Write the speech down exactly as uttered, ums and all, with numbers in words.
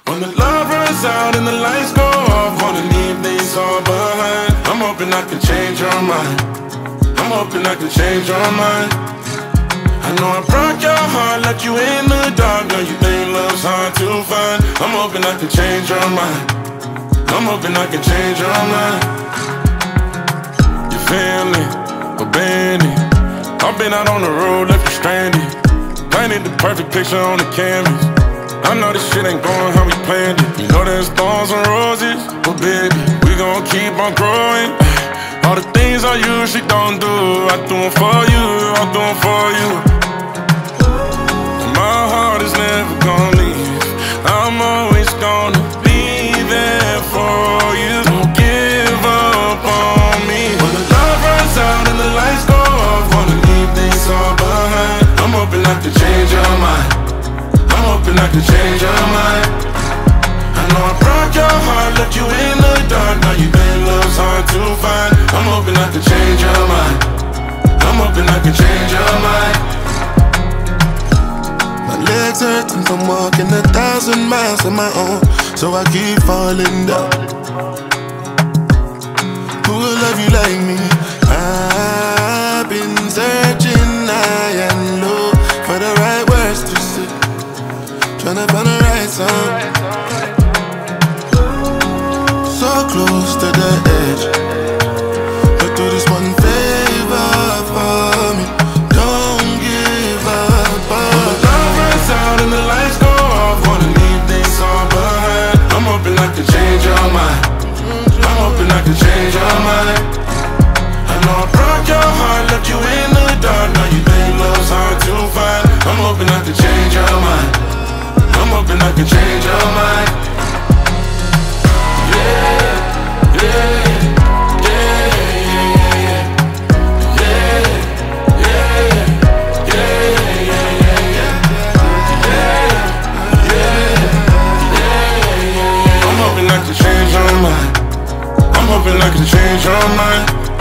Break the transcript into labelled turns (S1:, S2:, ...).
S1: When the love runs out and the lights go off, wanna leave things all behind. I'm hoping I can change your mind. I'm hoping I can change your mind. I know I broke your heart, left you in the dark. Girl, you think love's hard to find. I'm hoping I can change your mind. I'm hoping I can change your mind. Your family, abandoned. I've been out on the road, left you stranded. Painted the perfect picture on the canvas. I know this shit ain't going how we planned it. You know there's thorns and roses, but baby, we gon' keep on growing. All the things I usually don't do, I do them for you, I do them for you. My heart is never gonna leave. I'm always gonna be there for you. Don't give up on me. When the love runs out and the lights go off, wanna leave things all behind. I'm hoping I can change your mind. I'm hoping I can change your mind. I know I broke your heart, left you in the dark. Now you think love's hard to find. I'm hoping I can change your mind. I'm hoping I can change your mind.
S2: My legs hurting from walking a thousand miles on my own, so I keep falling down. Who will love you like me? I've been searching high and low for the right words to say, tryna find the right song. So close to the edge, but do this one favor for me. Don't give up on me.
S1: When the love runs out and the lights go off, wanna leave things all behind. I'm hoping I can change your mind. I'm hoping I can change your mind. I know I broke your heart, left you in the dark. Now you think love's hard to find. I'm hoping I can change your mind. I'm hoping I can change your mind. Yeah, yeah, yeah, yeah, yeah, yeah, yeah, yeah, yeah. I'm hoping I can change your mind. I'm hoping I can change your mind.